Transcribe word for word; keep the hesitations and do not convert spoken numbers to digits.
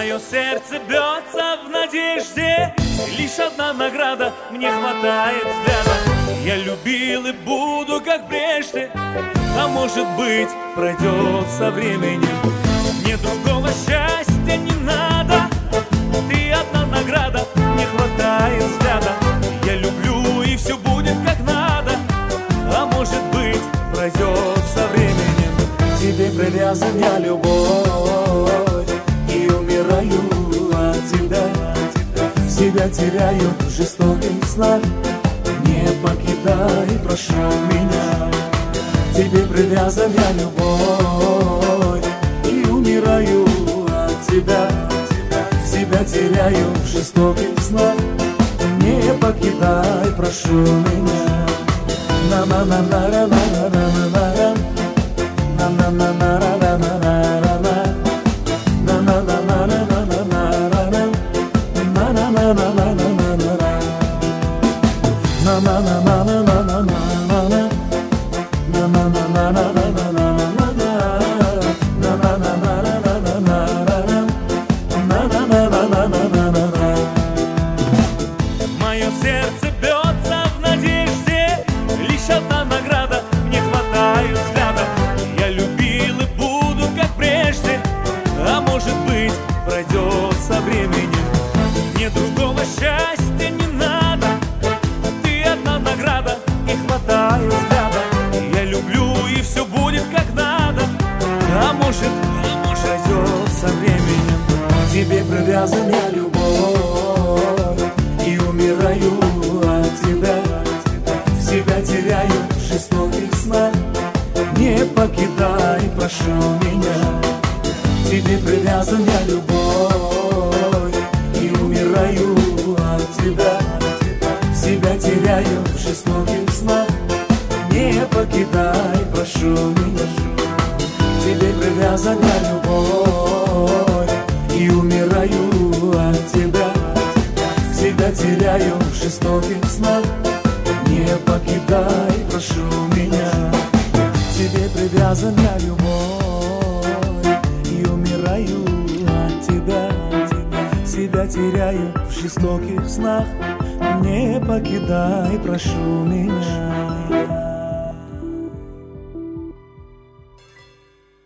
Мое сердце бьется в надежде, лишь одна награда мне хватает взгляда. Я любил и буду, как прежде, а может быть, пройдет со временем. Мне другого счастья не надо, ты одна награда, мне хватает взгляда. Я люблю и все будет как надо, а может быть, пройдет со временем. К тебе привязан я, любовь, и умираю от тебя. Себя теряю в жестоких снах, не покидай, прошу меня. К тебе привязан я, любовь, и умираю от тебя. Себя теряю в жестоких снах, не покидай, прошу меня. на на на на на на на на на на на на на на. Мое сердце бьется в надежде, лишь одна награда мне хватает взгляда. Я любил и буду, как прежде, а может быть, пройдет со временем. Мне другого счастья не надо, ты одна награда и хватает взгляда. Я люблю и все будет как надо, а может, а может, пройдет со временем. К тебе привязан я, любовь, и умираю от тебя. Себя теряю в жестоких снах, не покидай, прошу меня. К тебе привязан я, любовь, и умираю от тебя. Себя теряю в жестоких снах, не покидай, прошу меня. К тебе привязан я, любовь, и умираю от тебя. Себя теряю в жестоких снах, не покидай, прошу меня. К тебе привязан я, любовь, и умираю от тебя. Себя теряю в жестоких снах, не покидай, прошу меня.